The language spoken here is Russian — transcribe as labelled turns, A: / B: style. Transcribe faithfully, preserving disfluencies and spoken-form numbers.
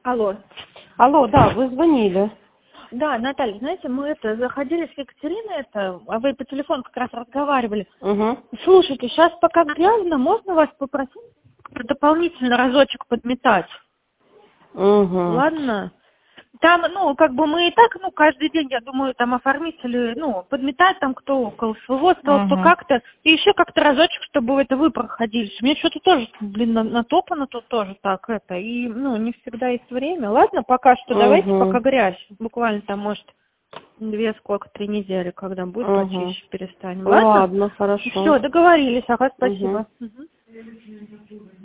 A: Алло.
B: Алло, да, вы звонили.
A: Да, Наталья, знаете, мы это заходили с Екатериной, это, а вы по телефону как раз разговаривали.
B: Угу.
A: Слушайте, сейчас пока грязно, можно вас попросить дополнительно разочек подметать?
B: Угу.
A: Ладно? Там, ну, как бы мы и так, ну, каждый день, я думаю, там оформители, ну, подметать там кто около своего стола, кто
B: Угу.
A: как-то. И еще как-то разочек, чтобы это вы проходили. Мне что-то тоже, блин, на- натопано тут тоже так это. И, ну, не всегда есть время. Ладно, пока что давайте,
B: Угу.
A: пока грязь. Буквально там, может, две, сколько, три недели, когда будет
B: Угу.
A: почище, перестанем. Ладно?
B: Ладно, хорошо.
A: Все, договорились. Ага,
B: Угу.
A: спасибо. Мгм.